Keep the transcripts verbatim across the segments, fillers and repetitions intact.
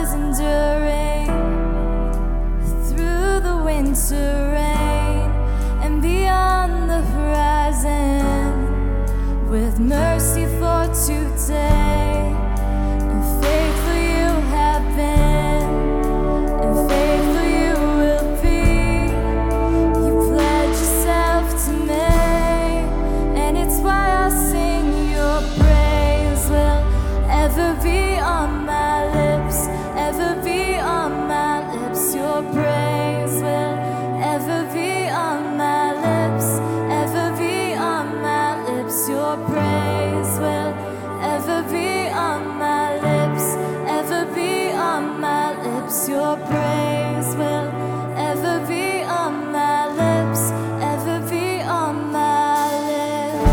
is enduring through the winter rain and beyond the horizon, with mercy for today. And faithful you have been, and faithful you will be. You pledge yourself to me, and it's why I sing your praise will ever be on my lips, ever be on my lips. Your praise will ever be on my lips, ever be on my lips. Your praise will ever be on my lips, ever be on my lips. Your praise will ever be on my lips, ever be on my lips.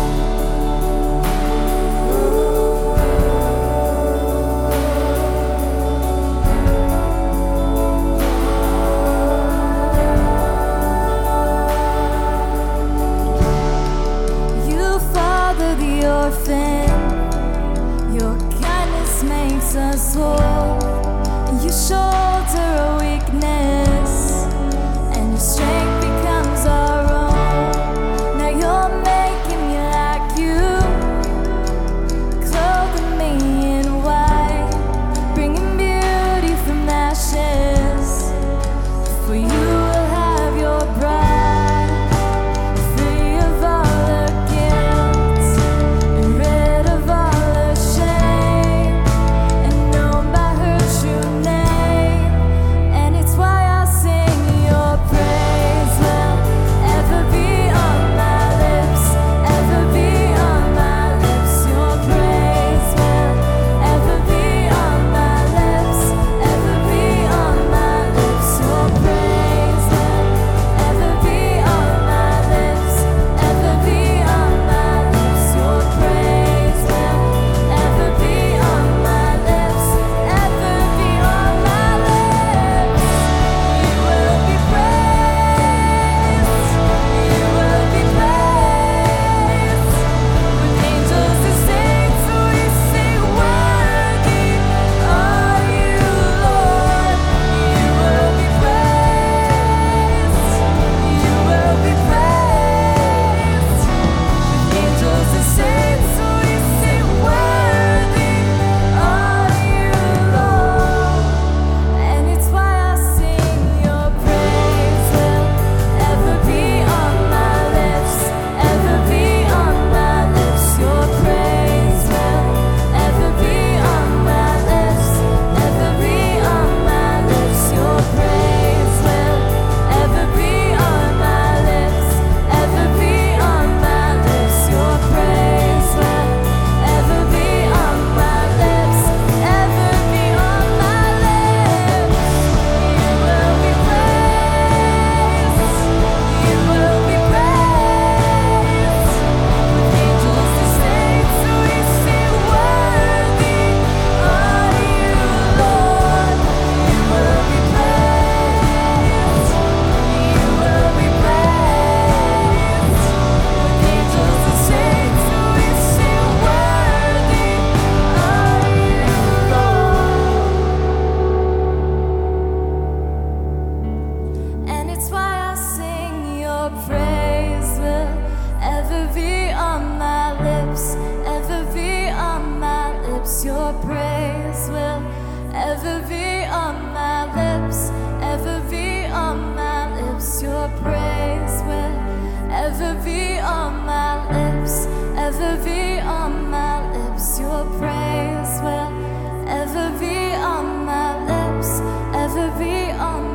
You father the orphan, your kindness makes us whole. You shoulder a weakness, and your strength becomes our own. Now you're making me like you, clothing me in white, bringing beauty from ashes. For you will have your bride, free of all her guilt and rid of all her shame, and known by her true name. And it's why I sing your praise will ever be on my lips, ever be on my lips. Your praise will ever be on my lips, ever be on my lips. Your praise will ever be on my lips, ever be on my lips. Your praise will ever be on my lips, ever be on my lips. You will be praised, you will be praised. With angels and saints we sing, worthy are you, Lord. You will be praised, you will be praised. With angels and saints we sing, worthy are you, Lord. And it's why I sing your praise will ever be on my lips, ever be on my lips. Your praise will ever be on my lips, ever be on my lips. Your praise will ever be on my lips, ever be on my lips. Your praise will ever be on my lips, ever be on my lips. You will be praised, you will be praised. With angels and saints we sing, worthy are you, Lord. You will be praised, you will be praised. With angels and saints we sing, worthy are you, Lord. And it's why I sing your praise will ever be on my lips, ever be on my lips. Your praise will ever be on my lips, ever be on my lips. Your praise will ever be on my lips, ever be on my lips. Your praise will ever be on my lips, ever be on